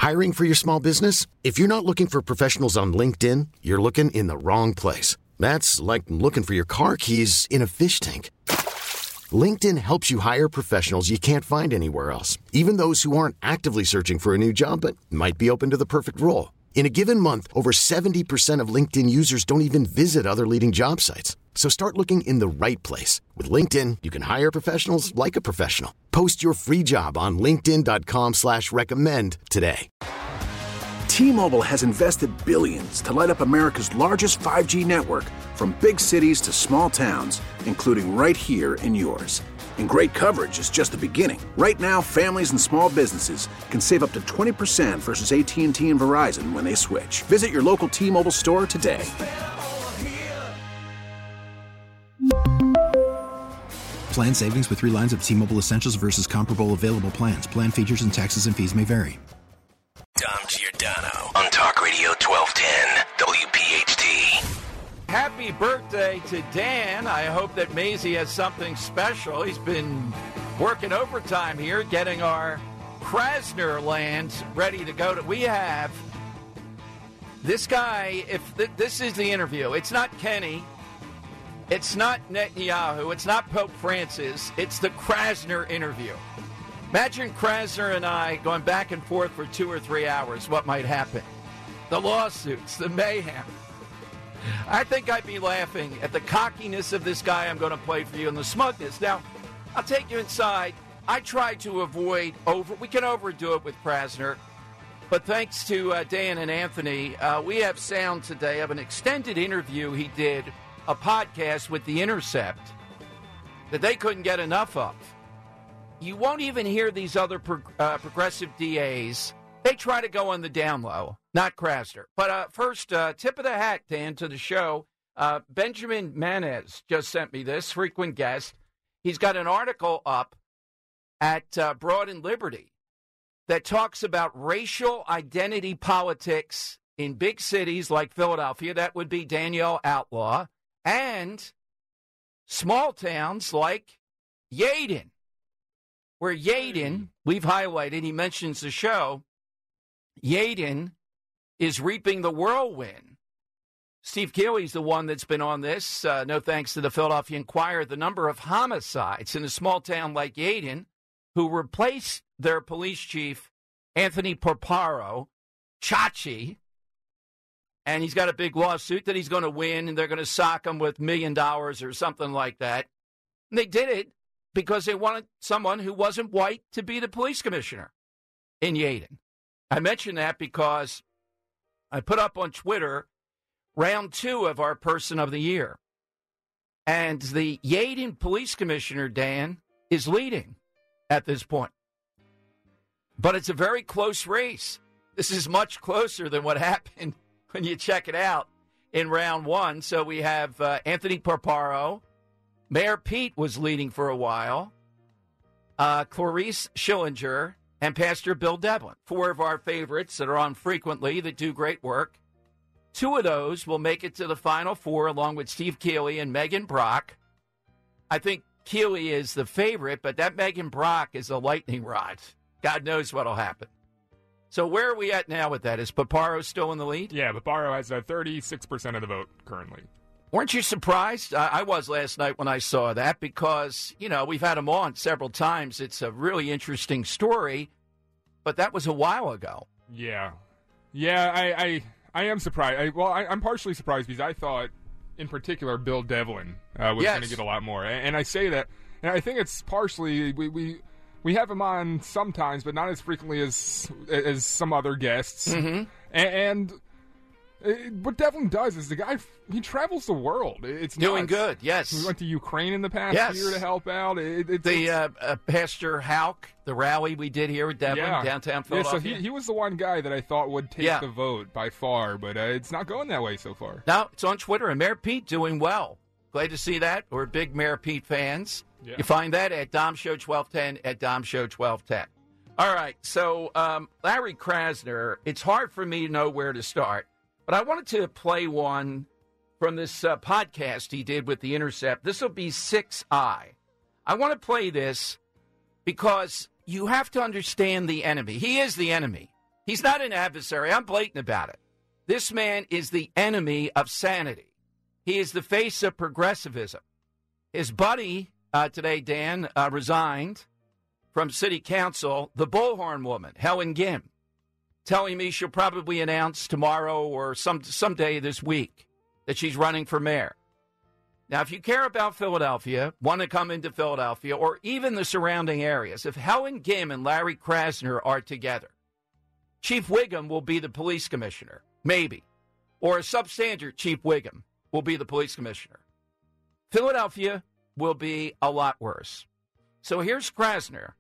Hiring for your small business? If you're not looking for professionals on LinkedIn, you're looking in the wrong place. That's like looking for your car keys in a fish tank. LinkedIn helps you hire professionals you can't find anywhere else, even those who aren't actively searching for a new job but might be open to the perfect role. In a given month, over 70% of LinkedIn users don't even visit other leading job sites. So start looking in the right place. With LinkedIn, you can hire professionals like a professional. Post your free job on linkedin.com/recommend today. T-Mobile has invested billions to light up America's largest 5G network, from big cities to small towns, including right here in yours. And great coverage is just the beginning. Right now, families and small businesses can save up to 20% versus AT&T and Verizon when they switch. Visit your local T-Mobile store today. Plan savings with 3 lines of T-Mobile Essentials versus comparable available plans. Plan features and taxes and fees may vary. Dom Giordano on Talk Radio 1210 WPHT. Happy birthday to Dan. I hope that Maisie has something special. He's been working overtime here, getting our Krasner land ready to go. We have this guy, this is the interview. It's not Kenny. It's not Netanyahu. It's not Pope Francis. It's the Krasner interview. Imagine Krasner and I going back and forth for 2 or 3 hours. What might happen? The lawsuits, the mayhem. I think I'd be laughing at the cockiness of this guy I'm going to play for you and the smugness. Now, I'll take you inside. I try to avoid we can overdo it with Krasner. But thanks to Dan and Anthony, we have sound today of an extended interview he did, a podcast with The Intercept that they couldn't get enough of. You won't even hear these other progressive DAs. They try to go on the down low, not Krasner. But first, tip of the hat, Dan, to the show. Benjamin Manez just sent me this, frequent guest. He's got an article up at Broad and Liberty that talks about racial identity politics in big cities like Philadelphia. That would be Danielle Outlaw. And small towns like Yeadon, where Yeadon, we've highlighted, he mentions the show, Yeadon is reaping the whirlwind. Steve Keeley's the one that's been on this, no thanks to the Philadelphia Inquirer, the number of homicides in a small town like Yeadon, who replaced their police chief, Anthony Porparo, Chachi, and he's got a big lawsuit that he's going to win, and they're going to sock him with $1 million or something like that. And they did it because they wanted someone who wasn't white to be the police commissioner in Yeadon. I mention that because I put up on Twitter round 2 of our Person of the Year. And the Yeadon police commissioner, Dan, is leading at this point. But it's a very close race. This is much closer than what happened when you check it out in round 1. So we have Anthony Porparo. Mayor Pete was leading for a while. Clarice Schillinger and Pastor Bill Devlin, 4 of our favorites that are on frequently that do great work. 2 of those will make it to the Final 4 along with Steve Keeley and Megan Brock. I think Keeley is the favorite, but that Megan Brock is a lightning rod. God knows what will happen. So where are we at now with that? Is Porparo still in the lead? Yeah, Porparo has 36% of the vote currently. Weren't you surprised? I was last night when I saw that because, we've had him on several times. It's a really interesting story, but that was a while ago. Yeah. Yeah, I am surprised. I'm partially surprised because I thought, in particular, Bill Devlin was going to get a lot more. And I say that, and I think it's partially we have him on sometimes, but not as frequently as some other guests. Mm-hmm. And what Devlin does is the guy, he travels the world. It's doing nuts. good, yes. We went to Ukraine in the past year to help out. Pastor Hauk, the rally we did here with Devlin, downtown Philadelphia. Yeah, so he was the one guy that I thought would take the vote by far, but it's not going that way so far. No, it's on Twitter, and Mayor Pete doing well. Glad to see that. We're big Mayor Pete fans. Yeah. You find that at Dom Show 1210, at Dom Show 1210. All right, so Larry Krasner, it's hard for me to know where to start, but I wanted to play one from this podcast he did with The Intercept. This will be 6i. I want to play this because you have to understand the enemy. He is the enemy. He's not an adversary. I'm blatant about it. This man is the enemy of sanity. He is the face of progressivism. His buddy today, Dan, resigned from city council, the Bullhorn woman, Helen Gim, telling me she'll probably announce tomorrow or someday this week that she's running for mayor. Now, if you care about Philadelphia, want to come into Philadelphia, or even the surrounding areas, if Helen Gim and Larry Krasner are together, Chief Wiggum will be the police commissioner, maybe. Or a substandard Chief Wiggum will be the police commissioner. Philadelphia will be a lot worse. So here's Krasner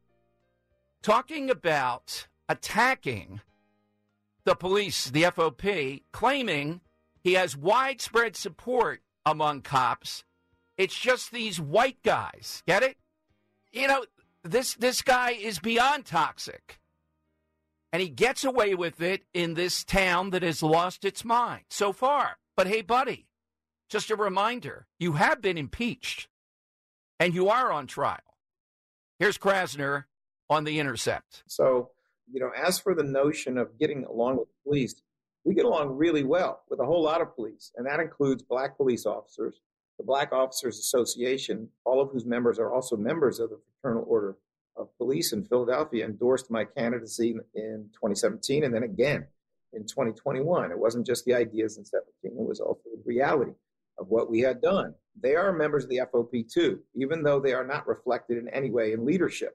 talking about attacking the police, the FOP, claiming he has widespread support among cops. It's just these white guys. Get it? You know, this guy is beyond toxic. And he gets away with it in this town that has lost its mind so far. But hey, buddy, just a reminder, you have been impeached and you are on trial. Here's Krasner on The Intercept. So, as for the notion of getting along with the police, we get along really well with a whole lot of police, and that includes black police officers, the Black Officers Association, all of whose members are also members of the Fraternal Order of Police in Philadelphia, endorsed my candidacy in 2017 and then again in 2021. It wasn't just the ideas in 2017, it was also the reality of what we had done. They are members of the FOP too, even though they are not reflected in any way in leadership.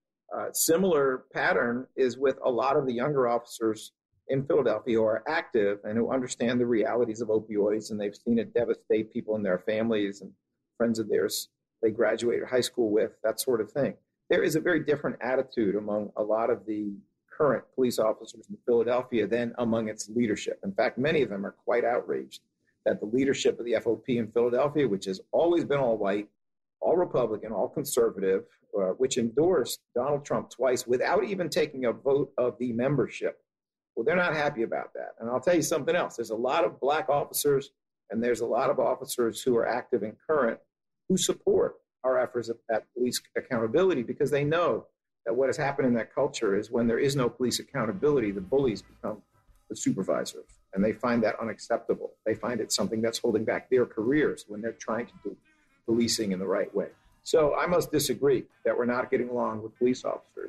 Similar pattern is with a lot of the younger officers in Philadelphia who are active and who understand the realities of opioids, and they've seen it devastate people and their families and friends of theirs they graduated high school with, that sort of thing. There is a very different attitude among a lot of the current police officers in Philadelphia than among its leadership. In fact, many of them are quite outraged that the leadership of the FOP in Philadelphia, which has always been all white, all Republican, all conservative, which endorsed Donald Trump twice without even taking a vote of the membership. Well, they're not happy about that. And I'll tell you something else. There's a lot of black officers and there's a lot of officers who are active and current who support our efforts at police accountability because they know that what has happened in that culture is when there is no police accountability, the bullies become the supervisors. And they find that unacceptable. They find it something that's holding back their careers when they're trying to do policing in the right way. So I must disagree that we're not getting along with police officers.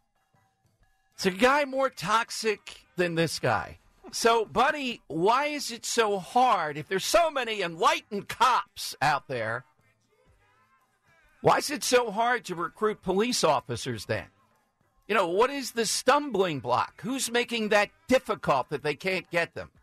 It's a guy more toxic than this guy. So, buddy, why is it so hard, if there's so many enlightened cops out there, why is it so hard to recruit police officers then? What is the stumbling block? Who's making that difficult that they can't get them?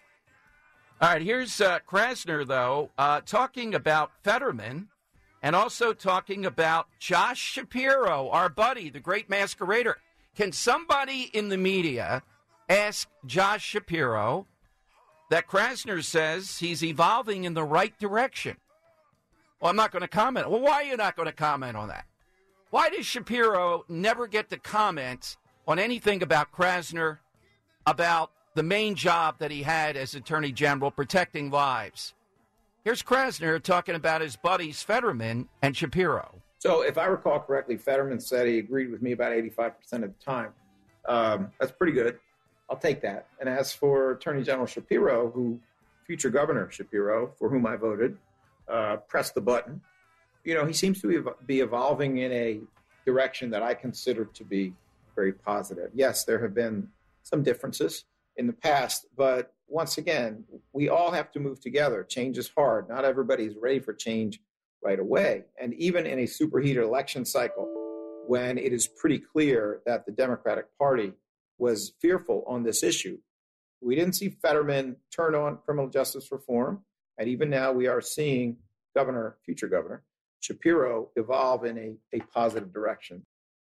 All right, here's Krasner, though, talking about Fetterman and also talking about Josh Shapiro, our buddy, the great masquerader. Can somebody in the media ask Josh Shapiro that Krasner says he's evolving in the right direction? Well, I'm not going to comment. Well, why are you not going to comment on that? Why does Shapiro never get to comment on anything about Krasner, about the main job that he had as Attorney General, protecting lives? Here's Krasner talking about his buddies Fetterman and Shapiro. So if I recall correctly, Fetterman said he agreed with me about 85% of the time. That's pretty good. I'll take that. And as for Attorney General Shapiro, future Governor Shapiro, for whom I voted, pressed the button. He seems to be evolving in a direction that I consider to be very positive. Yes, there have been some differences in the past, but once again, we all have to move together. Change is hard. Not everybody's ready for change right away. And even in a superheated election cycle, when it is pretty clear that the Democratic Party was fearful on this issue, we didn't see Fetterman turn on criminal justice reform. And even now we are seeing future Governor Shapiro evolve in a positive direction.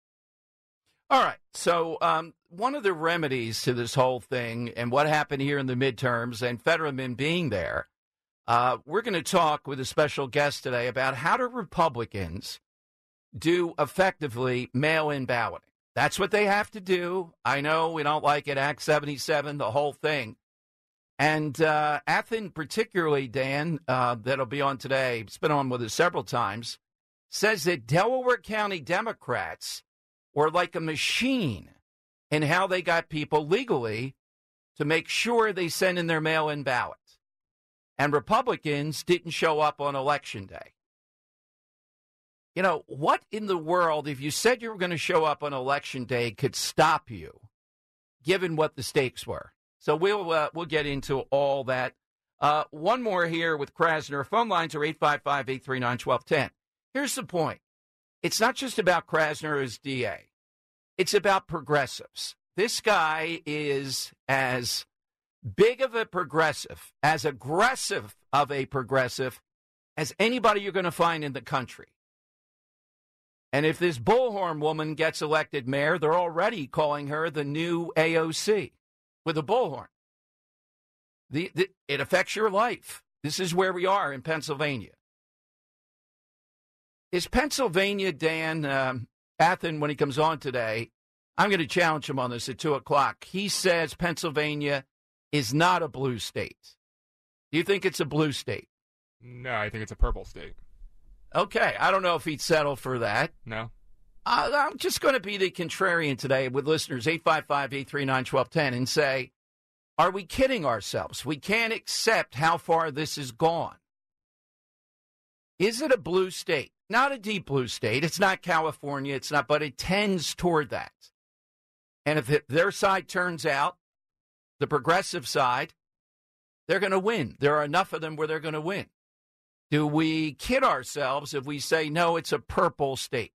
All right. So one of the remedies to this whole thing and what happened here in the midterms and Fetterman being there, we're going to talk with a special guest today about how do Republicans do effectively mail-in balloting. That's what they have to do. I know we don't like it, Act 77, the whole thing. And Athen, particularly, Dan, that'll be on today, it's been on with us several times, says that Delaware County Democrats were like a machine and how they got people legally to make sure they send in their mail-in ballots. And Republicans didn't show up on Election Day. You know, what in the world, if you said you were going to show up on Election Day, could stop you, given what the stakes were? So we'll get into all that. One more here with Krasner. Phone lines are 855-839-1210. Here's the point. It's not just about Krasner as DA. It's about progressives. This guy is as big of a progressive, as aggressive of a progressive as anybody you're going to find in the country. And if this bullhorn woman gets elected mayor, they're already calling her the new AOC with a bullhorn. It affects your life. This is where we are in Pennsylvania. Is Pennsylvania, Dan Athen, when he comes on today, I'm going to challenge him on this at 2 o'clock. He says Pennsylvania is not a blue state. Do you think it's a blue state? No, I think it's a purple state. Okay, I don't know if he'd settle for that. No. I'm just going to be the contrarian today with listeners, 855-839-1210, and say, are we kidding ourselves? We can't accept how far this has gone. Is it a blue state? Not a deep blue state. It's not California. It's not, but it tends toward that. And if their side turns out, the progressive side, they're going to win. There are enough of them where they're going to win. Do we kid ourselves if we say, no, it's a purple state?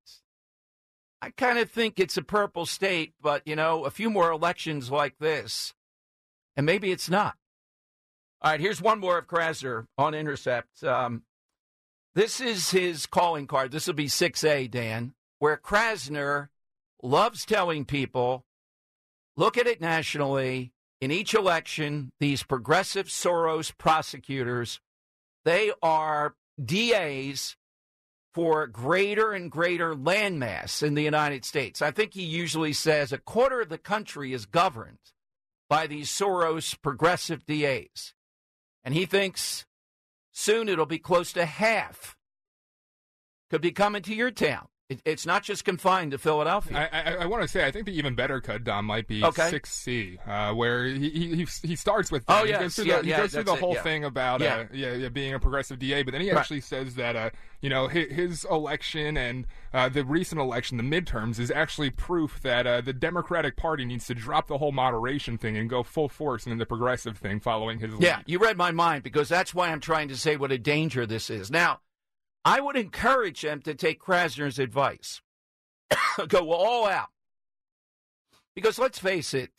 I kind of think it's a purple state, but, you know, a few more elections like this, and maybe it's not. All right, here's one more of Krasner on Intercept. This is his calling card. This will be 6A, Dan, where Krasner loves telling people, look at it nationally. In each election, these progressive Soros prosecutors, they are DAs for greater and greater landmass in the United States. I think he usually says a quarter of the country is governed by these Soros progressive DAs. And he thinks soon it'll be close to half could be coming to your town. It's not just confined to Philadelphia. I want to say, I think the even better cut, Dom, might be 6C, where he starts with that. He goes through the whole thing about being a progressive DA, but then he actually says that his election and the recent election, the midterms, is actually proof that the Democratic Party needs to drop the whole moderation thing and go full force into the progressive thing following his lead. Yeah, you read my mind, because that's why I'm trying to say what a danger this is. Now, I would encourage them to take Krasner's advice. Go all out. Because let's face it,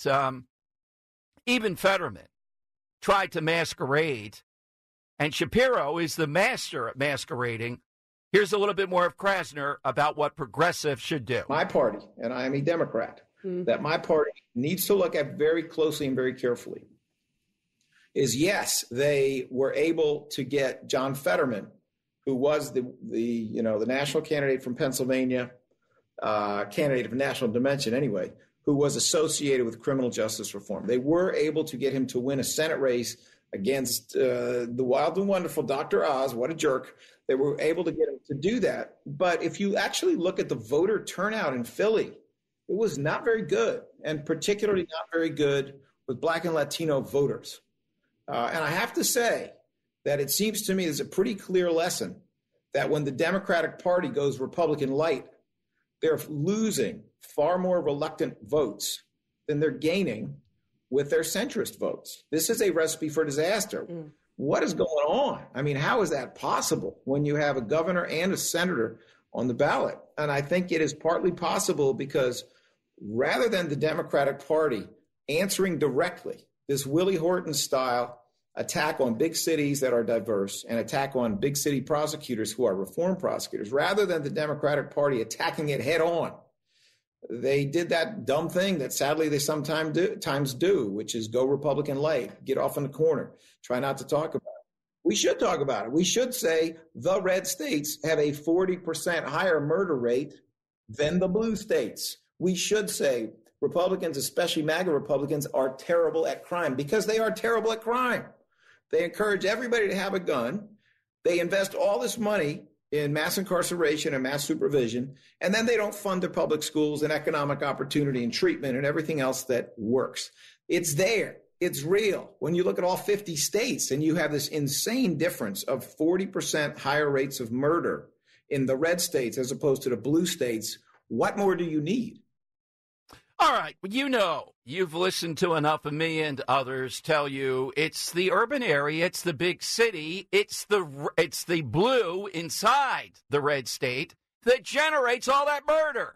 even Fetterman tried to masquerade, and Shapiro is the master at masquerading. Here's a little bit more of Krasner about what progressive should do. My party, and I am a Democrat, that my party needs to look at very closely and very carefully is, yes, they were able to get John Fetterman, who was the national candidate from Pennsylvania, candidate of national dimension anyway, who was associated with criminal justice reform. They were able to get him to win a Senate race against the wild and wonderful Dr. Oz. What a jerk. They were able to get him to do that. But if you actually look at the voter turnout in Philly, it was not very good, and particularly not very good with Black and Latino voters. And I have to say, that it seems to me there's a pretty clear lesson that when the Democratic Party goes Republican light, they're losing far more reluctant votes than they're gaining with their centrist votes. This is a recipe for disaster. What is going on? I mean, how is that possible when you have a governor and a senator on the ballot? And I think it is partly possible because rather than the Democratic Party answering directly this Willie Horton style attack on big cities that are diverse and attack on big city prosecutors who are reform prosecutors, rather than the Democratic Party attacking it head on, they did that dumb thing that sadly they sometimes do, which is go Republican light, get off in the corner, try not to talk about it. We should talk about it. We should say the red states have a 40% higher murder rate than the blue states. We should say Republicans, especially MAGA Republicans, are terrible at crime, because they are terrible at crime. They encourage everybody to have a gun. They invest all this money in mass incarceration and mass supervision, and then they don't fund their public schools and economic opportunity and treatment and everything else that works. It's there. It's real. When you look at all 50 states and you have this insane difference of 40% higher rates of murder in the red states as opposed to the blue states, what more do you need? All right. Well, you've listened to enough of me and others tell you it's the urban area, it's the big city, it's the blue inside the red state that generates all that murder.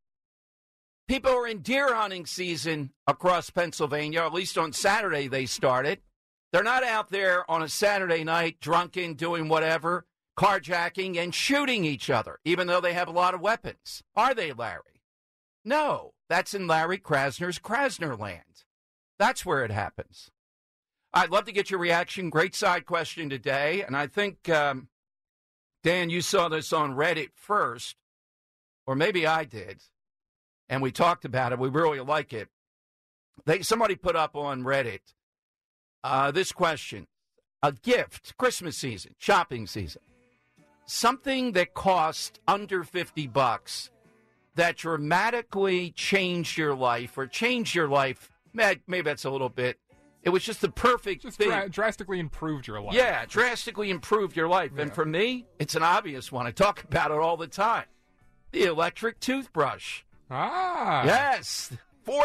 People are in deer hunting season across Pennsylvania, at least on Saturday they started. They're not out there on a Saturday night drunken, doing whatever, carjacking and shooting each other, even though they have a lot of weapons. Are they, Larry? No. That's in Larry Krasner's Krasner land. That's where it happens. I'd love to get your reaction. Great side question today. And I think, Dan, you saw this on Reddit first, or maybe I did, and we talked about it. We really like it. Somebody put up on Reddit this question. A gift, Christmas season, shopping season, something that cost under $50 that dramatically changed your life, or changed your life, maybe that's a little bit, it was just the perfect thing. Drastically improved your life. Yeah, drastically improved your life. Yeah. And for me, it's an obvious one. I talk about it all the time. The electric toothbrush. Ah. Yes,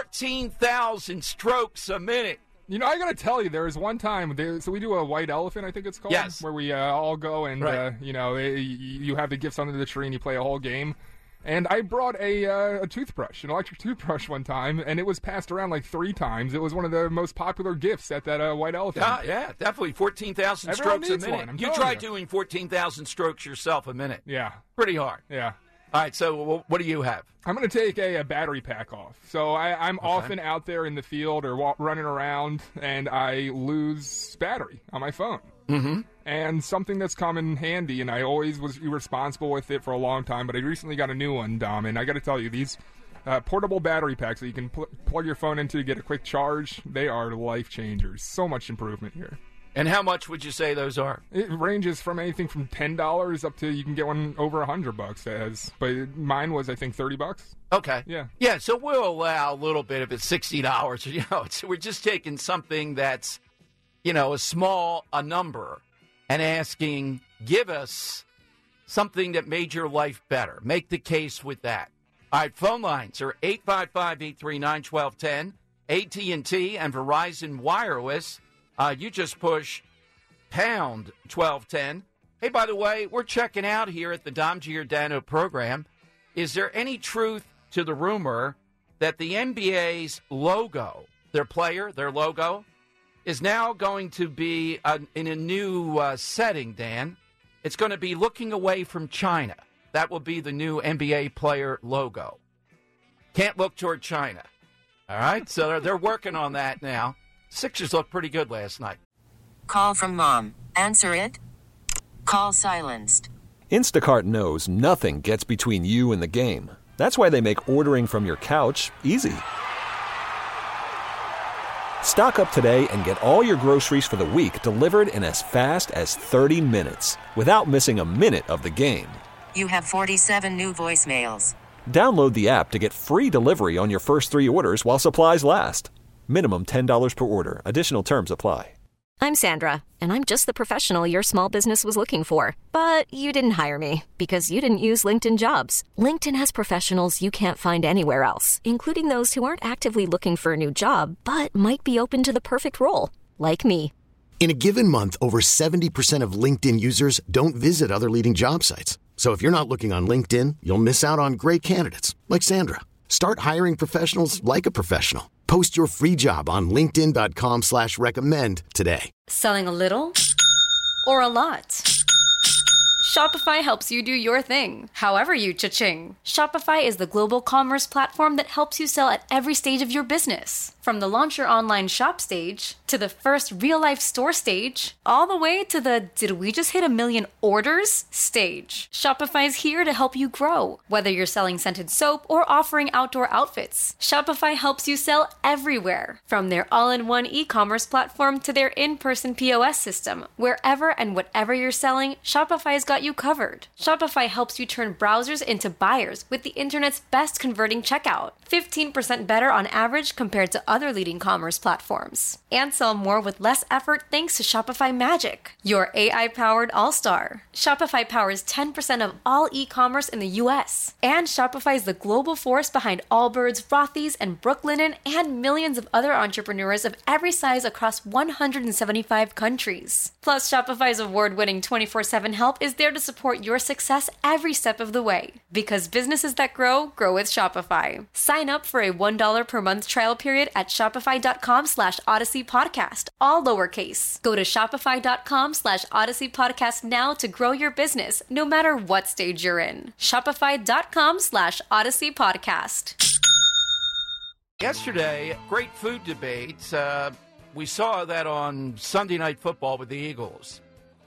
14,000 strokes a minute. You know, I got to tell you, there was one time, so we do a white elephant, I think it's called. Yes. Where we all go and, right. You have the gifts under the tree and you play a whole game. And I brought a toothbrush, an electric toothbrush one time, and it was passed around like 3 times. It was one of the most popular gifts at that white elephant. Yeah, definitely. 14,000 strokes a minute. One, you try doing 14,000 strokes yourself a minute. Yeah. Pretty hard. Yeah. All right, so what do you have? I'm going to take a battery pack off. So I'm often out there in the field or running around, and I lose battery on my phone. Mm-hmm. And something that's come in handy, and I always was irresponsible with it for a long time, but I recently got a new one, Dom, and I got to tell you, these portable battery packs that you can plug your phone into to get a quick charge, they are life changers. So much improvement here. And how much would you say those are? It ranges from anything from $10 up to you can get one over $100. But mine was, I think, $30. Okay. Yeah. So we'll allow a little bit of it, $60. We're just taking something that's, a number, and asking, give us something that made your life better. Make the case with that. All right, phone lines are 855-839-1210, AT&T and Verizon Wireless. You just push pound 1210. Hey, by the way, we're checking out here at the Dom Giordano program. Is there any truth to the rumor that the NBA's logo, their logo, is now going to be in a new setting, Dan? It's going to be looking away from China. That will be the new NBA player logo. Can't look toward China. All right? So they're working on that now. Sixers looked pretty good last night. Call from mom. Answer it. Call silenced. Instacart knows nothing gets between you and the game. That's why they make ordering from your couch easy. Stock up today and get all your groceries for the week delivered in as fast as 30 minutes without missing a minute of the game. You have 47 new voicemails. Download the app to get free delivery on your first 3 orders while supplies last. Minimum $10 per order. Additional terms apply. I'm Sandra, and I'm just the professional your small business was looking for. But you didn't hire me because you didn't use LinkedIn Jobs. LinkedIn has professionals you can't find anywhere else, including those who aren't actively looking for a new job, but might be open to the perfect role, like me. In a given month, over 70% of LinkedIn users don't visit other leading job sites. So if you're not looking on LinkedIn, you'll miss out on great candidates like Sandra. Start hiring professionals like a professional. Post your free job on linkedin.com/recommend today. Selling a little or a lot? Shopify helps you do your thing, however you cha-ching. Shopify is the global commerce platform that helps you sell at every stage of your business. From the launch your online shop stage, to the first real-life store stage, all the way to the did we just hit 1 million orders stage. Shopify's here to help you grow. Whether you're selling scented soap or offering outdoor outfits, Shopify helps you sell everywhere. From their all-in-one e-commerce platform to their in-person POS system, wherever and whatever you're selling, Shopify's got you covered. Shopify helps you turn browsers into buyers with the internet's best converting checkout. 15% better on average compared to other leading commerce platforms. And sell more with less effort thanks to Shopify Magic, your AI-powered all-star. Shopify powers 10% of all e-commerce in the U.S. And Shopify is the global force behind Allbirds, Rothy's, and Brooklinen, and millions of other entrepreneurs of every size across 175 countries. Plus, Shopify's award-winning 24/7 help is there to support your success every step of the way. Because businesses that grow, grow with Shopify. Sign up for a $1 per month trial period at shopify.com/Odyssey Podcast, all lowercase. Go to shopify.com/Odyssey Podcast now to grow your business, no matter what stage you're in. Shopify.com/Odyssey Podcast. Yesterday, great food debate. We saw that on Sunday Night Football with the Eagles.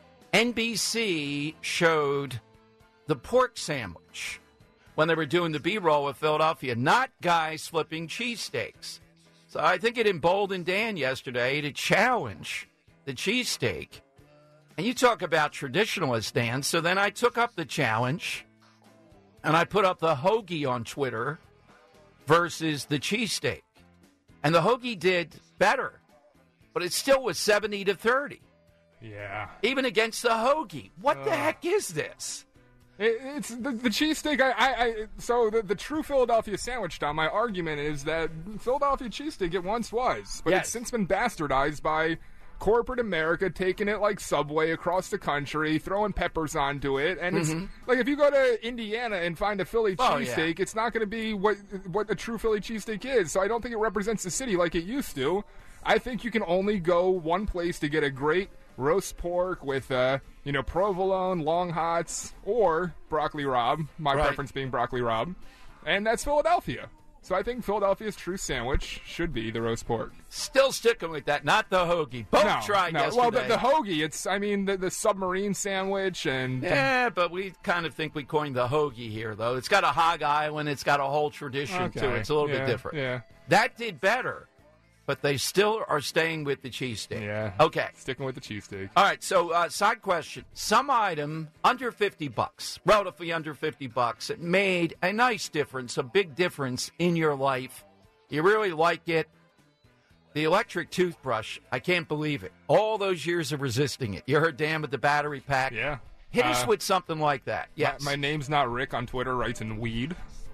NBC showed the pork sandwich when they were doing the B-roll of Philadelphia, not guys flipping cheesesteaks. So I think it emboldened Dan yesterday to challenge the cheesesteak. And you talk about traditionalist, Dan. So then I took up the challenge, and I put up the hoagie on Twitter versus the cheesesteak. And the hoagie did better, but it still was 70-30. Yeah. Even against the hoagie. What the heck is this? It's the cheesesteak. So the true Philadelphia sandwich, Tom, my argument is that Philadelphia cheesesteak it once was, but it's since been bastardized by corporate America, taking it like Subway across the country, throwing peppers onto it. And it's like if you go to Indiana and find a Philly cheesesteak, it's not going to be what a true Philly cheesesteak is. So I don't think it represents the city like it used to. I think you can only go one place to get a great roast pork with, provolone, long hots, or broccoli rabe, my preference being broccoli rabe, and that's Philadelphia. So I think Philadelphia's true sandwich should be the roast pork. Still sticking with that, not the hoagie. Both tried yesterday. Well, the hoagie, the submarine sandwich and... Yeah, but we kind of think we coined the hoagie here, though. It's got a Hog Island. It's got a whole tradition to it. It's a little bit different. Yeah. That did better. But they still are staying with the cheesesteak. Yeah. Okay. Sticking with the cheesesteak. All right. So, side question. Some item under $50, relatively under $50, it made a nice difference, a big difference in your life. You really like it. The electric toothbrush, I can't believe it. All those years of resisting it. You heard Dan with the battery pack. Yeah. Hit us with something like that. Yes. My name's not Rick on Twitter, writes in weed.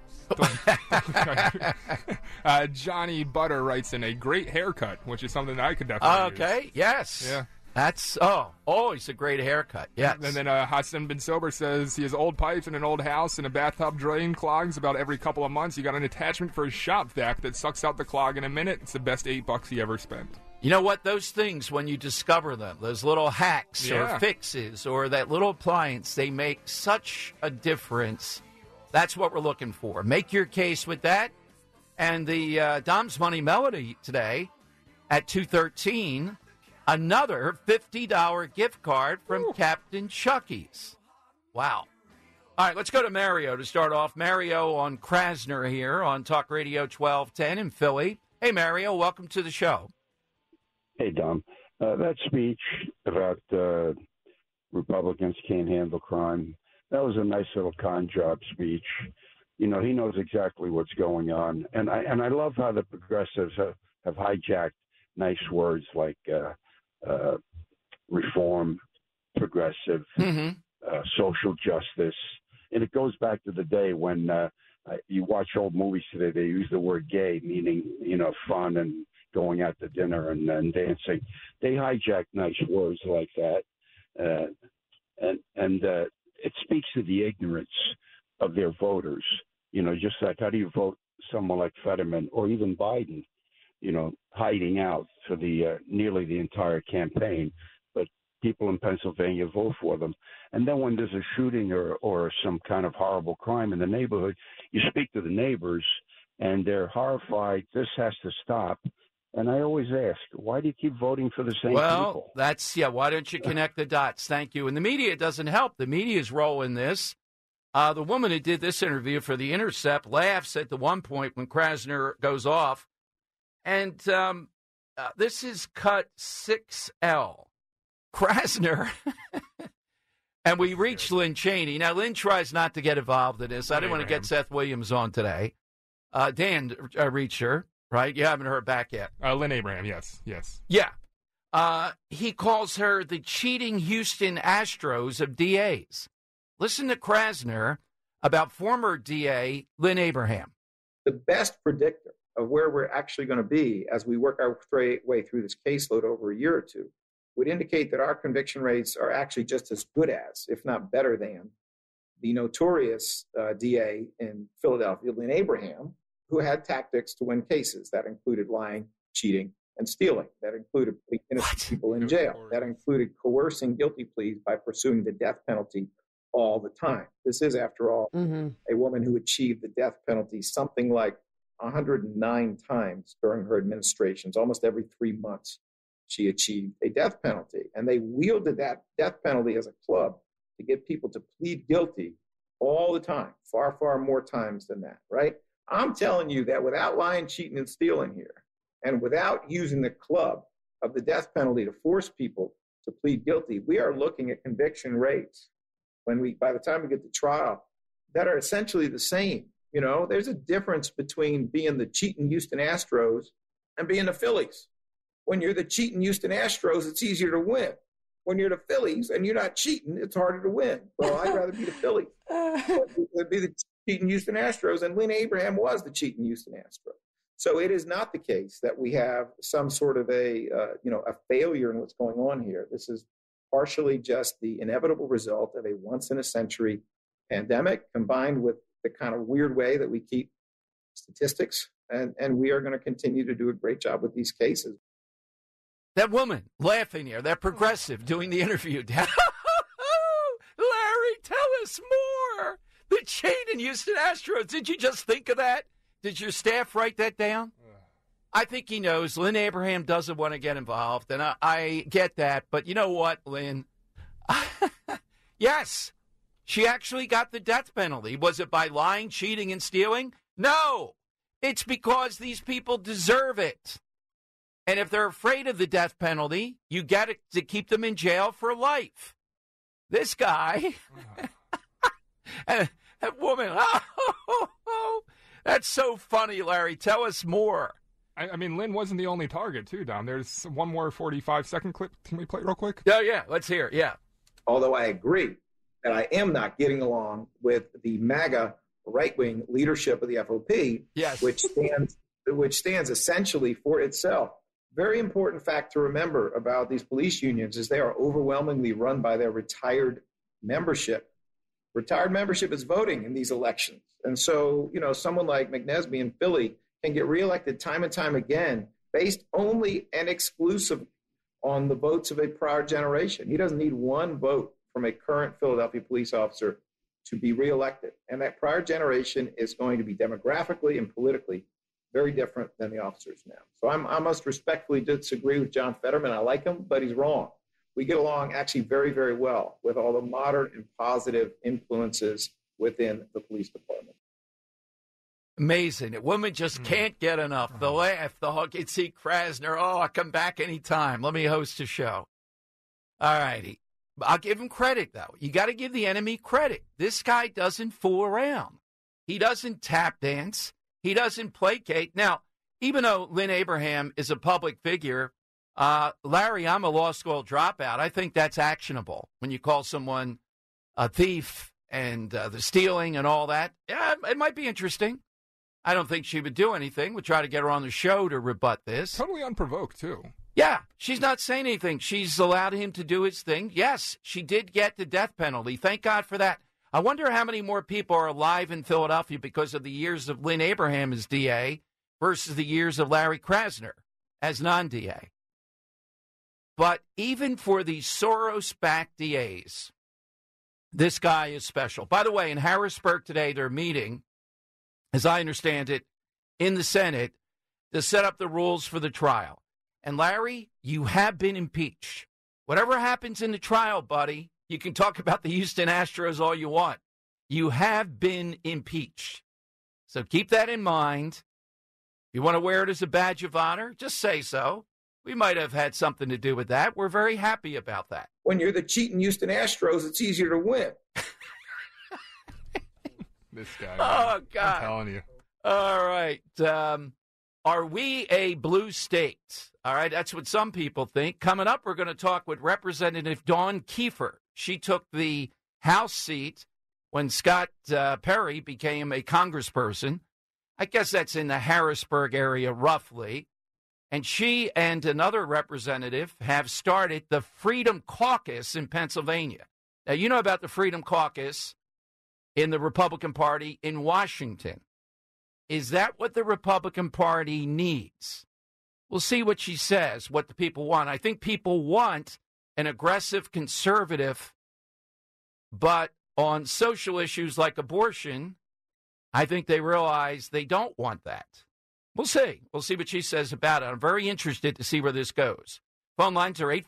Johnny Butter writes in a great haircut, which is something that I could definitely use. Yes. Yeah. That's, always a great haircut. Yes. And then Hassan Bin Sober says he has old pipes in an old house and a bathtub drain clogs about every couple of months. He got an attachment for his shop vac that sucks out the clog in a minute. It's the best $8 he ever spent. You know what? Those things, when you discover them, those little hacks or fixes or that little appliance, they make such a difference. That's what we're looking for. Make your case with that. And the Dom's Money Melody today at 2:13, another $50 gift card from Captain Chucky's. Wow. All right, let's go to Mario to start off. Mario on Krasner here on Talk Radio 1210 in Philly. Hey, Mario, welcome to the show. Hey, Dom. That speech about Republicans can't handle crime, that was a nice little con job speech. You know, he knows exactly what's going on. And I love how the progressives have hijacked nice words like reform, progressive, social justice. And it goes back to the day when you watch old movies today, they use the word gay, meaning, fun and going out to dinner and dancing. They hijack nice words like that. And it speaks to the ignorance of their voters. Just like how do you vote someone like Fetterman or even Biden, hiding out for the nearly the entire campaign, but people in Pennsylvania vote for them. And then when there's a shooting or some kind of horrible crime in the neighborhood, you speak to the neighbors and they're horrified. This has to stop. And I always ask, why do you keep voting for the same people? Well, why don't you connect the dots? Thank you. And the media doesn't help. The media's role in this. The woman who did this interview for The Intercept laughs at the one point when Krasner goes off. And this is cut 6L. Krasner. And we reached Lynn Cheney. Now, Lynn tries not to get involved in this. I didn't want to get Seth Williams on today. Dan reached her. Right? You haven't heard back yet. Lynn Abraham, yes. Yeah. He calls her the cheating Houston Astros of DAs. Listen to Krasner about former DA Lynn Abraham. The best predictor of where we're actually going to be as we work our way through this caseload over a year or two would indicate that our conviction rates are actually just as good as, if not better than, the notorious DA in Philadelphia, Lynn Abraham, who had tactics to win cases. That included lying, cheating, and stealing. That included putting innocent people in jail. That included coercing guilty pleas by pursuing the death penalty all the time. This is, after all, a woman who achieved the death penalty something like 109 times during her administrations. Almost every 3 months, she achieved a death penalty. And they wielded that death penalty as a club to get people to plead guilty all the time, far, far more times than that, right? I'm telling you that without lying, cheating, and stealing here, and without using the club of the death penalty to force people to plead guilty, we are looking at conviction rates by the time we get to trial, that are essentially the same. You know, there's a difference between being the cheating Houston Astros and being the Phillies. When you're the cheating Houston Astros, it's easier to win. When you're the Phillies and you're not cheating, it's harder to win. Well, I'd rather be the Phillies. It'd be the cheating Houston Astros, and Lynn Abraham was the cheating Houston Astros. So it is not the case that we have some sort of a failure in what's going on here. This is partially just the inevitable result of a once-in-a-century pandemic combined with the kind of weird way that we keep statistics, and we are going to continue to do a great job with these cases. That woman laughing here, that progressive doing the interview. Larry, tell us more. The chain in Houston Astros. Did you just think of that? Did your staff write that down? I think he knows Lynn Abraham doesn't want to get involved, and I get that. But you know what, Lynn? Yes, she actually got the death penalty. Was it by lying, cheating, and stealing? No. It's because these people deserve it. And if they're afraid of the death penalty, you get it to keep them in jail for life. This guy, and that woman, that's so funny, Larry. Tell us more. I mean, Lynn wasn't the only target, too, Dom. There's one more 45-second clip. Can we play it real quick? Oh, yeah. Let's hear it. Yeah. Although I agree that I am not getting along with the MAGA right-wing leadership of the FOP, yes, which stands essentially for itself. Very important fact to remember about these police unions is they are overwhelmingly run by their retired membership. Retired membership is voting in these elections. And so, someone like McNesby in Philly can get reelected time and time again based only and exclusive on the votes of a prior generation. He doesn't need one vote from a current Philadelphia police officer to be reelected. And that prior generation is going to be demographically and politically very different than the officers now. So I must respectfully disagree with John Fetterman. I like him, but he's wrong. We get along actually very, very well with all the modern and positive influences within the police department. Amazing. A woman just can't get enough. The laugh, the hug. You'd see Krasner. Oh, I'll come back anytime. Let me host a show. All righty. I'll give him credit, though. You got to give the enemy credit. This guy doesn't fool around. He doesn't tap dance. He doesn't placate. Now, even though Lynn Abraham is a public figure, Larry, I'm a law school dropout. I think that's actionable when you call someone a thief and the stealing and all that. Yeah, it might be interesting. I don't think she would do anything. We'll try to get her on the show to rebut this. Totally unprovoked, too. Yeah, she's not saying anything. She's allowed him to do his thing. Yes, she did get the death penalty. Thank God for that. I wonder how many more people are alive in Philadelphia because of the years of Lynn Abraham as DA versus the years of Larry Krasner as non-DA. But even for the Soros-backed DAs, this guy is special. By the way, in Harrisburg today, they're meeting, as I understand it, in the Senate to set up the rules for the trial. And, Larry, you have been impeached. Whatever happens in the trial, buddy, you can talk about the Houston Astros all you want. You have been impeached. So keep that in mind. If you want to wear it as a badge of honor, just say so. We might have had something to do with that. We're very happy about that. When you're the cheating Houston Astros, it's easier to win. This guy. Oh, God. I'm telling you. All right. Are we a blue state? All right, that's what some people think. Coming up, we're going to talk with Representative Dawn Keefer. She took the House seat when Scott Perry became a congressperson. I guess that's in the Harrisburg area, roughly. And she and another representative have started the Freedom Caucus in Pennsylvania. Now, you know about the Freedom Caucus in the Republican Party in Washington. Is that what the Republican Party needs? We'll see what she says, what the people want. I think people want an aggressive conservative, but on social issues like abortion, I think they realize they don't want that. We'll see. We'll see what she says about it. I'm very interested to see where this goes. Phone lines are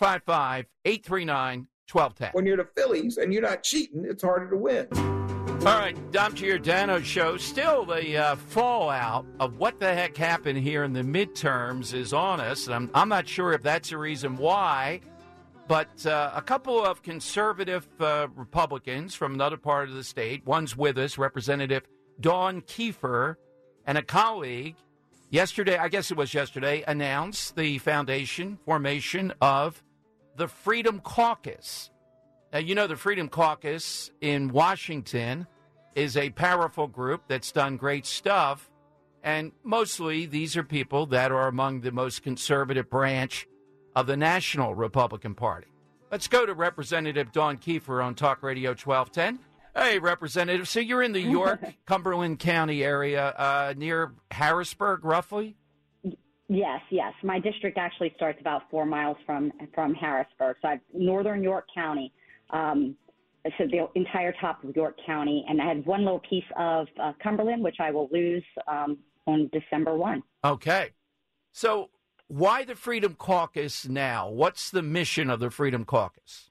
855-839-1210. When you're the Phillies and you're not cheating, it's harder to win. All right, Dom Giordano Show. Still, the fallout of what the heck happened here in the midterms is on us. And I'm not sure if that's the reason why, but a couple of conservative Republicans from another part of the state, one's with us, Representative Dawn Keefer, and a colleague, yesterday, I guess it was yesterday, announced the formation of the Freedom Caucus. Now, you know, the Freedom Caucus in Washington is a powerful group that's done great stuff, and mostly these are people that are among the most conservative branch of the National Republican Party. Let's go to Representative Dawn Keefer on Talk Radio 1210. Hey, Representative, so you're in the York, Cumberland County area near Harrisburg, roughly? Yes. My district actually starts about 4 miles from Harrisburg, so I'm northern York County. So the entire top of York County, and I had one little piece of Cumberland, which I will lose on December 1. Okay. So why the Freedom Caucus now? What's the mission of the Freedom Caucus?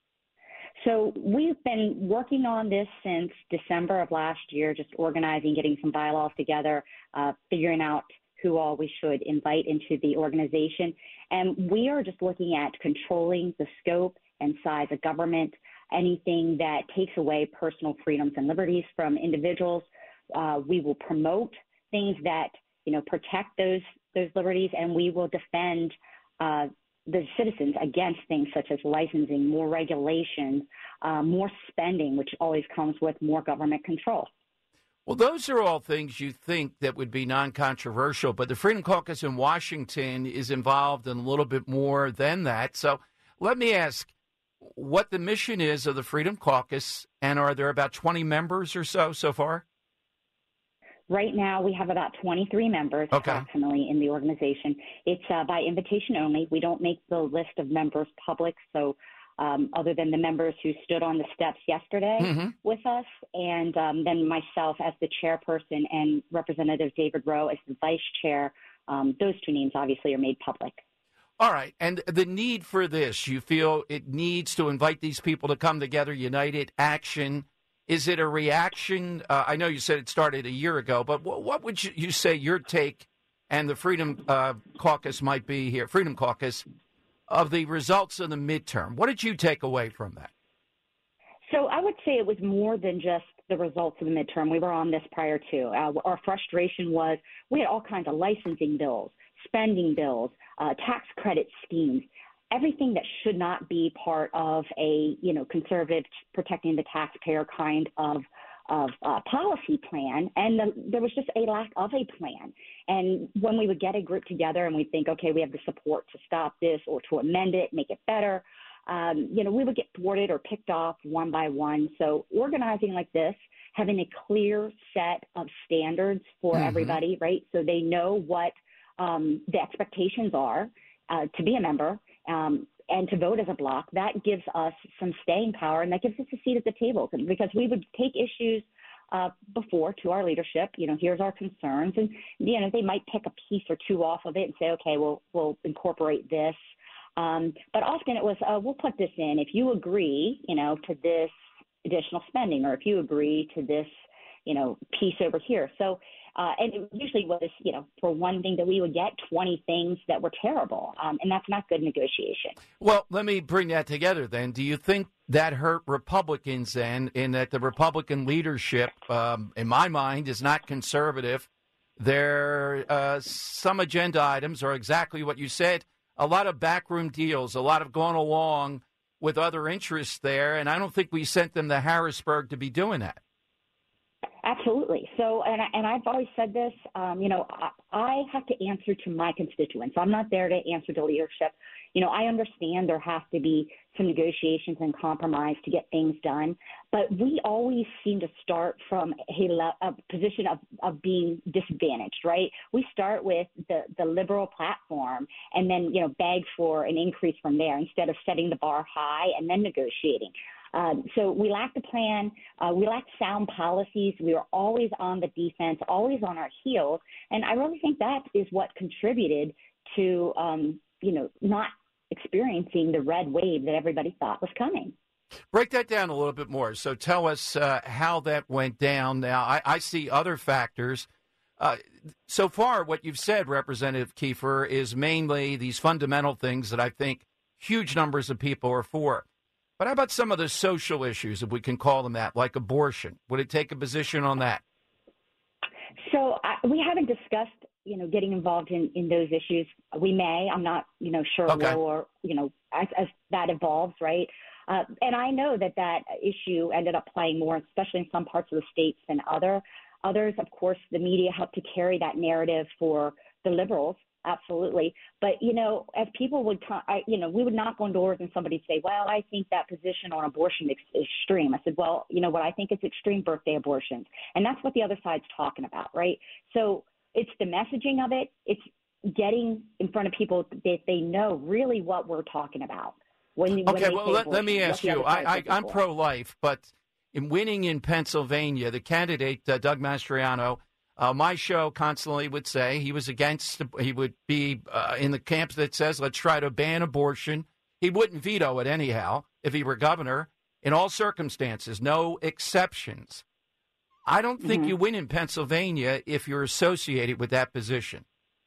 So we've been working on this since December of last year, just organizing, getting some bylaws together, figuring out who all we should invite into the organization. And we are just looking at controlling the scope and size of government, anything that takes away personal freedoms and liberties from individuals. We will promote things that, protect those liberties, and we will defend the citizens against things such as licensing, more regulations, more spending, which always comes with more government control. Well, those are all things you think that would be non-controversial, but the Freedom Caucus in Washington is involved in a little bit more than that. So let me ask what the mission is of the Freedom Caucus, and are there about 20 members or so far? Right now, we have about 23 members approximately in the organization. It's by invitation only. We don't make the list of members public, so other than the members who stood on the steps yesterday with us, and then myself as the chairperson and Representative David Rowe as the vice chair, those two names obviously are made public. All right. And the need for this, you feel it needs to invite these people to come together, united action. Is it a reaction? I know you said it started a year ago, but what would you say your take and the Freedom Caucus might be here, Freedom Caucus, of the results of the midterm? What did you take away from that? So I would say it was more than just the results of the midterm. We were on this prior to. Our frustration was we had all kinds of licensing bills, spending bills, tax credit schemes, everything that should not be part of a, conservative protecting the taxpayer kind of policy plan. And there was just a lack of a plan. And when we would get a group together and we'd think, okay, we have the support to stop this or to amend it, make it better, we would get thwarted or picked off one by one. So organizing like this, having a clear set of standards for everybody, right? So they know what the expectations are to be a member and to vote as a block, that gives us some staying power, and that gives us a seat at the table, because we would take issues before to our leadership, here's our concerns. And, they might pick a piece or two off of it and say, okay, we'll incorporate this. But often it was, we'll put this in if you agree, to this additional spending, or if you agree to this, piece over here. So, and it usually was, for one thing that we would get 20 things that were terrible. And that's not good negotiation. Well, let me bring that together then. Do you think that hurt Republicans then, in that the Republican leadership, in my mind, is not conservative? Some agenda items are exactly what you said. A lot of backroom deals, a lot of going along with other interests there. And I don't think we sent them to Harrisburg to be doing that. Absolutely. So, and I've always said this, I have to answer to my constituents. I'm not there to answer to leadership. I understand there has to be some negotiations and compromise to get things done, but we always seem to start from a position of being disadvantaged, right? We start with the liberal platform and then, beg for an increase from there instead of setting the bar high and then negotiating. So we lacked a plan. We lacked sound policies. We were always on the defense, always on our heels. And I really think that is what contributed to, not experiencing the red wave that everybody thought was coming. Break that down a little bit more. So tell us how that went down. Now, I see other factors. So far, what you've said, Representative Kiefer, is mainly these fundamental things that I think huge numbers of people are for. But how about some of the social issues, if we can call them that, like abortion? Would it take a position on that? So we haven't discussed, getting involved in those issues. We may. I'm not, sure okay. or, as that evolves, right? And I know that issue ended up playing more, especially in some parts of the states than others. Of course, the media helped to carry that narrative for the liberals. Absolutely. But, as people would, we would knock on doors and somebody say, well, I think that position on abortion is extreme. I said, well, what I think is extreme birthday abortions. And that's what the other side's talking about, right? So it's the messaging of it. It's getting in front of people that they know really what we're talking about. Let me ask you. I'm pro-life, but in winning in Pennsylvania, the candidate, Doug Mastriano, my show constantly would say he would be in the camp that says, let's try to ban abortion. He wouldn't veto it anyhow if he were governor in all circumstances, no exceptions. I don't think you win in Pennsylvania if you're associated with that position.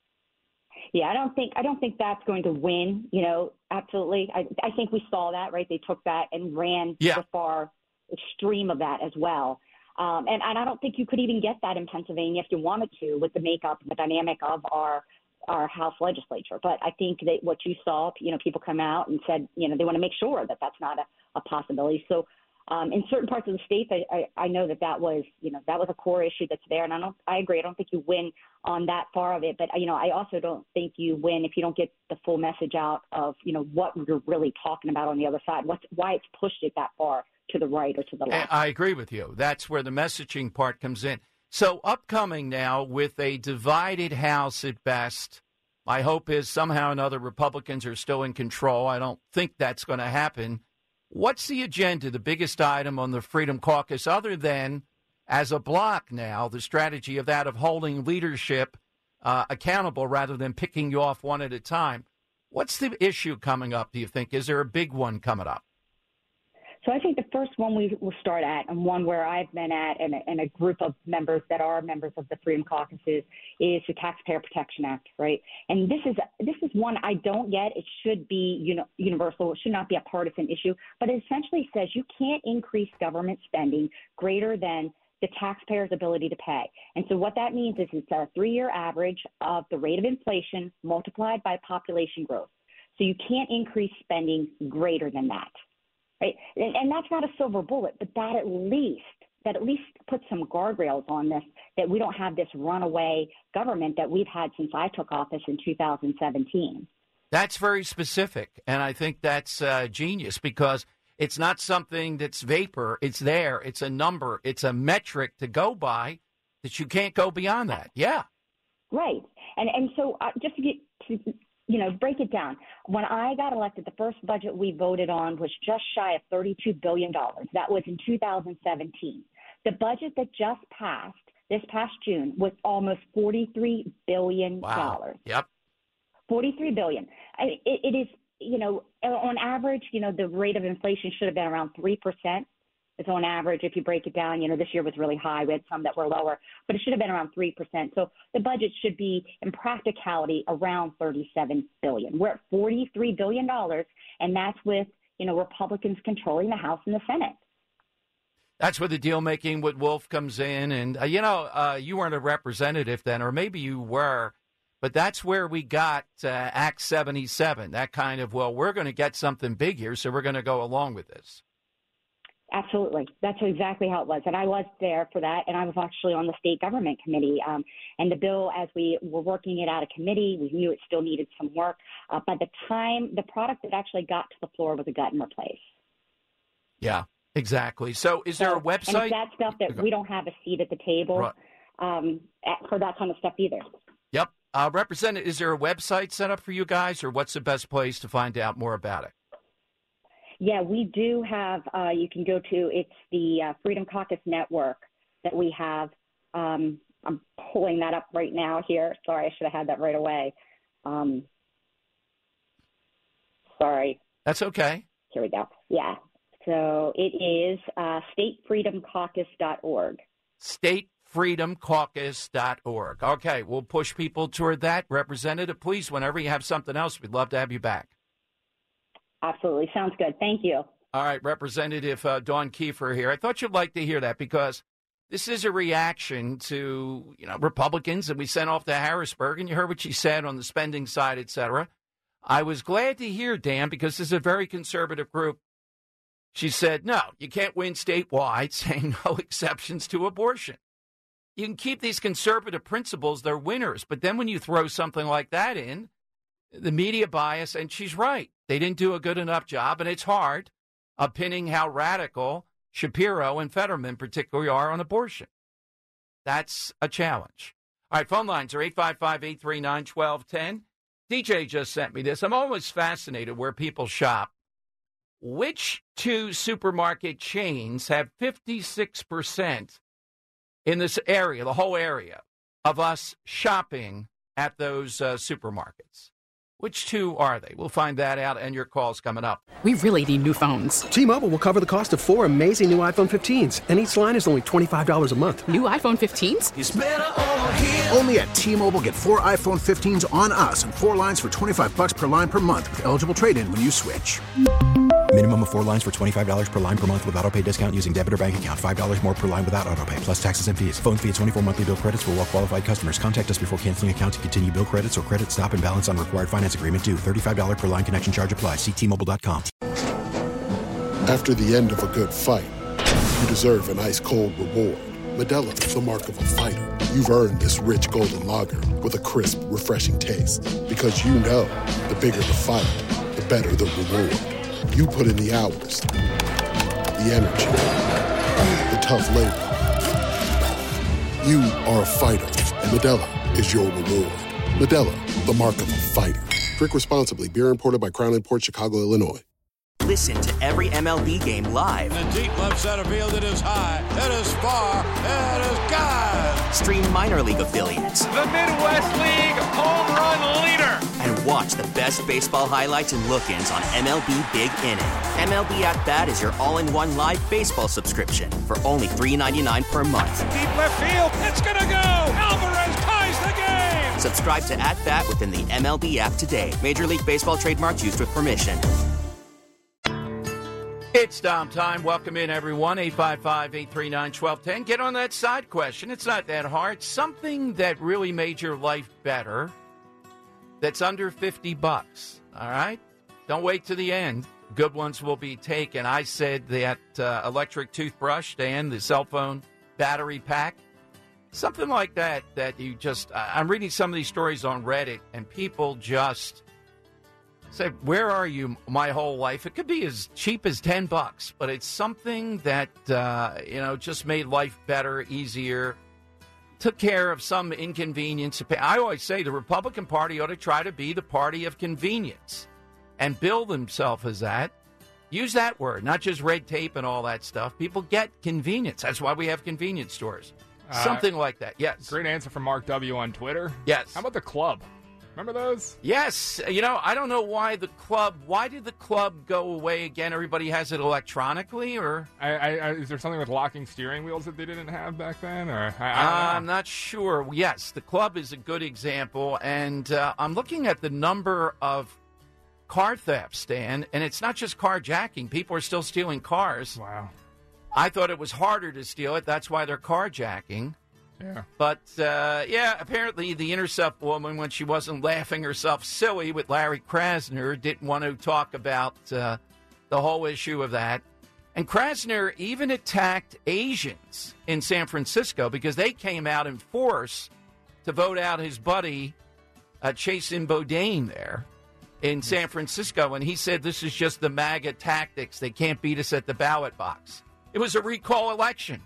Yeah, I don't think that's going to win, absolutely. I think we saw that, right? They took that and ran the far extreme of that as well. And I don't think you could even get that in Pennsylvania if you wanted to with the makeup, the dynamic of our House legislature. But I think that what you saw, people come out and said, they want to make sure that that's not a possibility. So in certain parts of the state, I know that was a core issue that's there. And I agree. I don't think you win on that far of it. But, I also don't think you win if you don't get the full message out of, what you're really talking about on the other side, why it's pushed it that far to the right or to the left. I agree with you. That's where the messaging part comes in. So upcoming now with a divided House at best, my hope is somehow or another Republicans are still in control. I don't think that's going to happen. What's the agenda, the biggest item on the Freedom Caucus, other than, as a bloc now, the strategy of that of holding leadership accountable rather than picking you off one at a time? What's the issue coming up, do you think? Is there a big one coming up? So I think the first one we will start at, and one where I've been at, and a group of members that are members of the Freedom Caucuses, is the Taxpayer Protection Act, right? And this is one I don't get. It should be universal. It should not be a partisan issue. But it essentially says you can't increase government spending greater than the taxpayer's ability to pay. And so what that means is it's a 3-year average of the rate of inflation multiplied by population growth. So you can't increase spending greater than that. Right. And that's not a silver bullet, but that at least puts some guardrails on this, that we don't have this runaway government that we've had since I took office in 2017. That's very specific. And I think that's genius, because it's not something that's vapor. It's there. It's a number. It's a metric to go by that you can't go beyond that. Yeah. Right. And so just to get to break it down. When I got elected, the first budget we voted on was just shy of $32 billion. That was in 2017. The budget that just passed this past June was almost $43 billion. Wow. Yep. $43 billion. It is, on average, the rate of inflation should have been around 3%. It's on average, if you break it down, this year was really high. We had some that were lower, but it should have been around 3%. So the budget should be, in practicality, around $37 billion. We're at $43 billion, and that's with, Republicans controlling the House and the Senate. That's where the deal making with Wolf comes in. And, you weren't a representative then, or maybe you were, but that's where we got Act 77, that kind of, we're going to get something big here, so we're going to go along with this. Absolutely. That's exactly how it was. And I was there for that. And I was actually on the state government committee. And the bill, as we were working it out of committee, we knew it still needed some work. By the time the product that actually got to the floor was a gut and replace. Yeah, exactly. So is there a website? And it's that stuff that we don't have a seat at the table for that kind of stuff either. Yep. Representative, is there a website set up for you guys, or what's the best place to find out more about it? Yeah, we do have, you can go to, it's the Freedom Caucus Network that we have. I'm pulling that up right now here. Sorry, I should have had that right away. Sorry. That's okay. Here we go. Yeah. So it is statefreedomcaucus.org. Statefreedomcaucus.org. Okay, we'll push people toward that. Representative, please, whenever you have something else, we'd love to have you back. Absolutely. Sounds good. Thank you. All right, Representative Dawn Keefer here. I thought you'd like to hear that because this is a reaction to, Republicans, and we sent off to Harrisburg, and you heard what she said on the spending side, et cetera. I was glad to hear, Dan, because this is a very conservative group. She said, no, you can't win statewide, saying no exceptions to abortion. You can keep these conservative principles, they're winners. But then when you throw something like that in, the media bias, and she's right. They didn't do a good enough job, and it's hard of pinning how radical Shapiro and Fetterman particularly are on abortion. That's a challenge. All right, phone lines are 855-839-1210. DJ just sent me this. I'm always fascinated where people shop. Which two supermarket chains have 56% in this area, the whole area, of us shopping at those supermarkets? Which two are they? We'll find that out, and your call's coming up. We really need new phones. T-Mobile will cover the cost of 4 amazing new iPhone 15s, and each line is only $25 a month. New iPhone 15s? It's better over here. Only at T-Mobile, get 4 iPhone 15s on us and 4 lines for $25 per line per month with eligible trade-in when you switch. Minimum of 4 lines for $25 per line per month with autopay discount using debit or bank account. $5 more per line without autopay, plus taxes and fees. Phone fee at 24 monthly bill credits for well-qualified customers. Contact us before canceling account to continue bill credits or credit stop and balance on required finance agreement due. $35 per line connection charge applies. See T-Mobile.com. After the end of a good fight, you deserve an ice-cold reward. Modelo is the mark of a fighter. You've earned this rich golden lager with a crisp, refreshing taste. Because you know, the bigger the fight, the better the reward. You put in the hours, the energy, the tough labor. You are a fighter, and Modelo is your reward. Modelo, the mark of a fighter. Drink responsibly. Beer imported by Crown Imports, Chicago, Illinois. Listen to every MLB game live. In the deep left center field, it is high, it is far, it is gone. Stream minor league affiliates. The Midwest League home run leader. And watch the best baseball highlights and look-ins on MLB Big Inning. MLB At Bat is your all-in-one live baseball subscription for only $3.99 per month. Deep left field, it's gonna go. Alvarez ties the game. Subscribe to At Bat within the MLB app today. Major League Baseball trademarks used with permission. It's Dom time. Welcome in, everyone. 855-839-1210. Get on that side question. It's not that hard. Something that really made your life better that's under $50. All right? Don't wait to the end. Good ones will be taken. I said that electric toothbrush, Dan, the cell phone battery pack, something like that you just... I'm reading some of these stories on Reddit, and people just... say, where are you my whole life? It could be as cheap as $10, but it's something that, just made life better, easier, took care of some inconvenience. I always say the Republican Party ought to try to be the party of convenience and bill themselves as that. Use that word, not just red tape and all that stuff. People get convenience. That's why we have convenience stores. Something like that, yes. Great answer from Mark W. on Twitter. Yes. How about the club? Remember those? Yes. I don't know why did the club go away again? Everybody has it electronically, or? Is there something with locking steering wheels that they didn't have back then? Or I'm not sure. Yes, the club is a good example, and I'm looking at the number of car thefts, Stan, and it's not just carjacking. People are still stealing cars. Wow. I thought it was harder to steal it. That's why they're carjacking. Yeah. But, apparently the Intercept woman, when she wasn't laughing herself silly with Larry Krasner, didn't want to talk about the whole issue of that. And Krasner even attacked Asians in San Francisco because they came out in force to vote out his buddy, Chasten Boudin there in San Francisco. And he said this is just the MAGA tactics. They can't beat us at the ballot box. It was a recall election,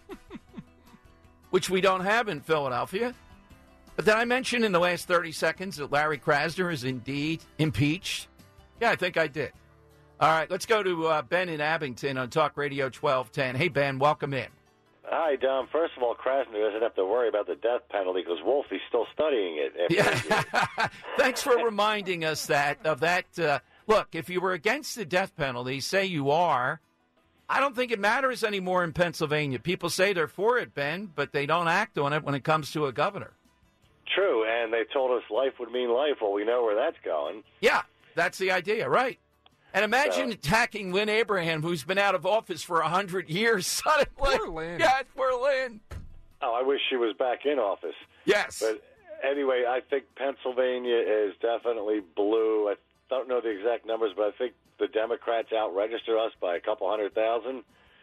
which we don't have in Philadelphia. But did I mention in the last 30 seconds that Larry Krasner is indeed impeached? Yeah, I think I did. All right, let's go to Ben in Abington on Talk Radio 1210. Hey, Ben, welcome in. Hi, Dom. First of all, Krasner doesn't have to worry about the death penalty because Wolfie's still studying it. Yeah. Thanks for reminding us of that. Look, if you were against the death penalty, say you are, I don't think it matters anymore in Pennsylvania. People say they're for it, Ben, but they don't act on it when it comes to a governor. True, and they told us life would mean life. Well, we know where that's going. Yeah, that's the idea, right? And imagine attacking Lynn Abraham, who's been out of office for 100 years suddenly. Poor Lynn. Yeah, poor Lynn. Oh, I wish she was back in office. Yes. But anyway, I think Pennsylvania is definitely blue. I don't know the exact numbers, but I think the Democrats out-register us by a couple 100,000.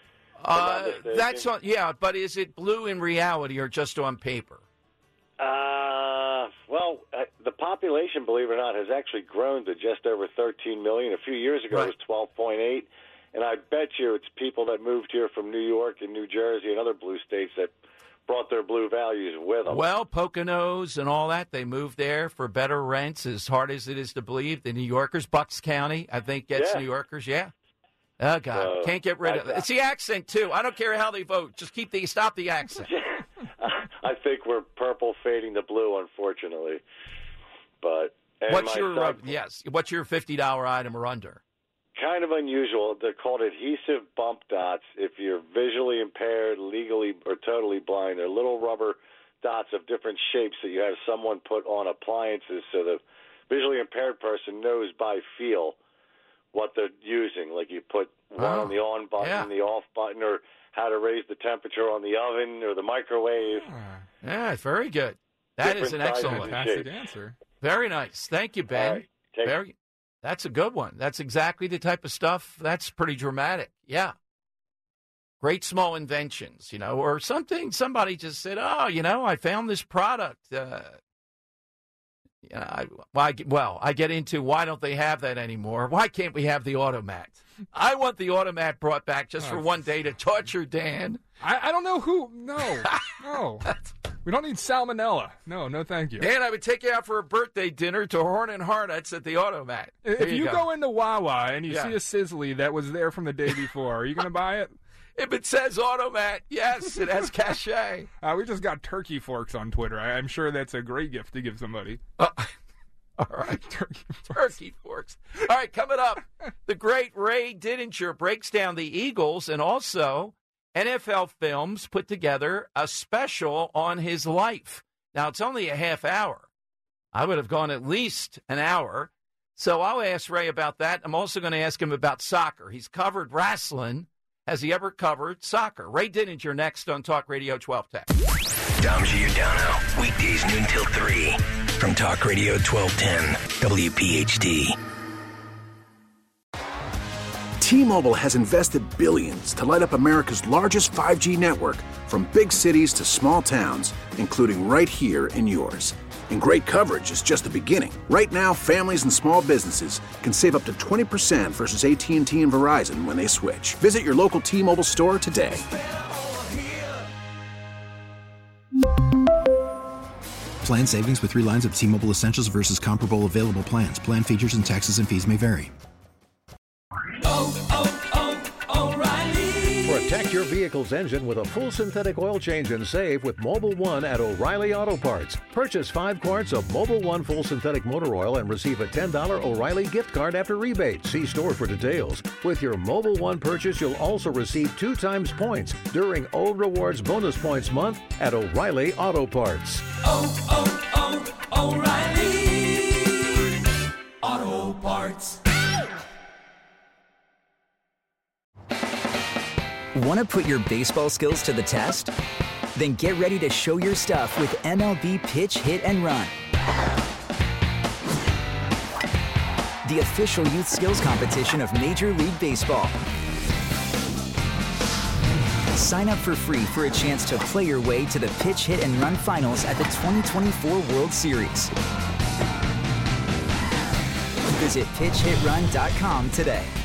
That's on, but is it blue in reality or just on paper? The population, believe it or not, has actually grown to just over 13 million. A few years ago, it was 12.8. And I bet you it's people that moved here from New York and New Jersey and other blue states that brought their blue values with them. Well, Poconos and all that, they moved there for better rents, as hard as it is to believe. The New Yorkers, Bucks County, I think, gets New Yorkers, Oh, God, can't get rid of it. It's the accent, too. I don't care how they vote. Just stop the accent. I think we're purple fading to blue, unfortunately. But what's your $50 item or under? Kind of unusual. They're called adhesive bump dots. If you're visually impaired, legally or totally blind, they're little rubber dots of different shapes that you have someone put on appliances so the visually impaired person knows by feel what they're using. Like you put one on the on button, the off button, or how to raise the temperature on the oven or the microwave. Yeah, very good. That is an excellent answer. Very nice. Thank you, Ben. Right, that's a good one. That's exactly the type of stuff that's pretty dramatic. Yeah. Great small inventions, or something. Somebody just said, I found this product. I get into why don't they have that anymore? Why can't we have the automat? I want the automat brought back just for one day to torture Dan. I don't know who. No. We don't need salmonella. No, thank you. Dan, I would take you out for a birthday dinner to Horn and Harnets at the automat. If you go into Wawa and you see a Sizzly that was there from the day before, are you going to buy it? If it says automat, yes, it has cachet. We just got turkey forks on Twitter. I'm sure that's a great gift to give somebody. All right, turkey forks. All right, coming up, the great Ray Didinger breaks down the Eagles, and also NFL Films put together a special on his life. Now, it's only a half hour. I would have gone at least an hour. So I'll ask Ray about that. I'm also going to ask him about soccer. He's covered wrestling. Has he ever covered soccer? Ray Didinger next on Talk Radio 1210. Dom Giordano, weekdays noon till 3 from Talk Radio 1210, WPHT. T-Mobile has invested billions to light up America's largest 5G network, from big cities to small towns, including right here in yours. And great coverage is just the beginning. Right now, families and small businesses can save up to 20% versus AT&T and Verizon when they switch. Visit your local T-Mobile store today. Plan savings with 3 lines of T-Mobile Essentials versus comparable available plans. Plan features and taxes and fees may vary. Protect your vehicle's engine with a full synthetic oil change and save with Mobil 1 at O'Reilly Auto Parts. Purchase 5 quarts of Mobil 1 full synthetic motor oil and receive a $10 O'Reilly gift card after rebate. See store for details. With your Mobil 1 purchase, you'll also receive 2 times points during O Rewards Bonus Points Month at O'Reilly Auto Parts. O'Reilly Auto Parts. Want to put your baseball skills to the test? Then get ready to show your stuff with MLB Pitch, Hit, and Run. The official youth skills competition of Major League Baseball. Sign up for free for a chance to play your way to the Pitch, Hit, and Run finals at the 2024 World Series. Visit pitchhitrun.com today.